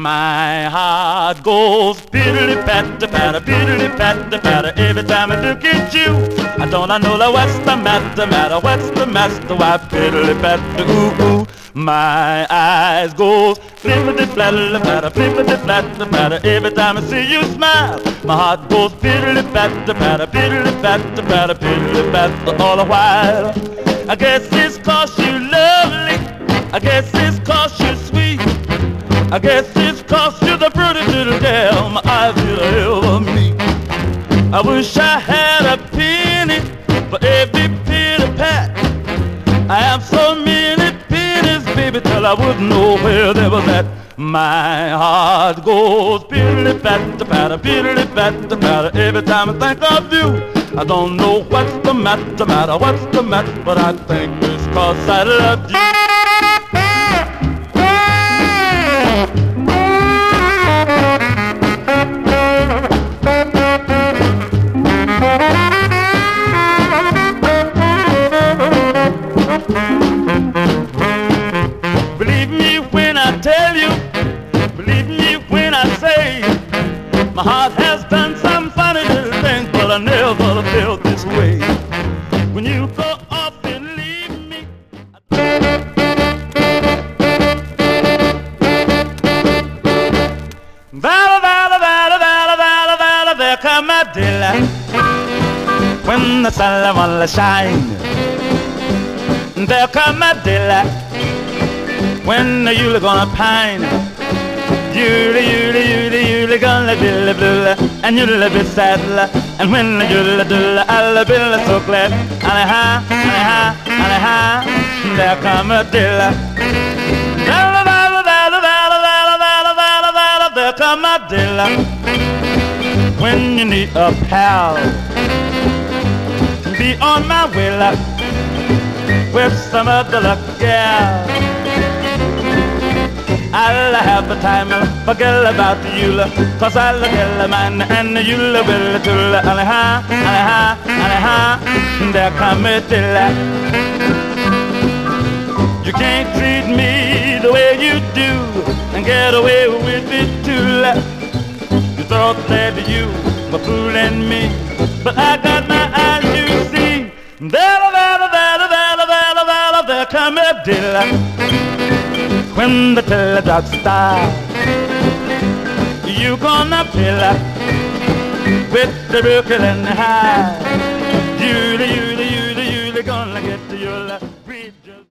My heart goes piddly-patter-patter, piddly-patter-patter every time I look at you. I know what's the matter, what's the matter, why piddly-patter, ooh-ooh. My eyes goes flippity-flatter-patter, flippity-flatter-patter every time I see you smile. My heart goes piddly-patter-patter, piddly-patter-patter, piddly-patter all the while. I guess it's 'cause you lovely, I guess it's 'cause you're sweet, I guess it's 'cause you're the pretty little girl my eyes will ever meet. I wish I had a penny for every pitty pat. I have so many pennies, baby, till I wouldn't know where they was at. My heart goes piddly-patter-patter, piddly-patter-patter every time I think of you. I don't know what's the matter, what's the matter, but I think it's 'cause I love you. Believe me when I tell you, believe me when I say, my heart has done some funny little things, but I never felt this way. When you go off and leave me, Vala, vala, vala, vala, vala, vala, there come my daylight. When the sun wanna shine, there come my daylight. When the you're gonna pine, you're gonna be blue, and you'll be sad. And when you'll do, I'll be so glad. Aleha, aleha, aleha, there come a daylight. There come a daylight. When you need a pal, be on my way, luck, with some other luck, gal. I'll have a time, forget about you, 'cause I'll kill a man and you'll will too. Aleha, aleha, aleha, there come a daylight. You can't treat me the way you do and get away with it too. You thought that you were fooling me, but I got my eyes, you see. There come a daylight. When the telegraph starts, you gonna fill up with the Brooklyn High. You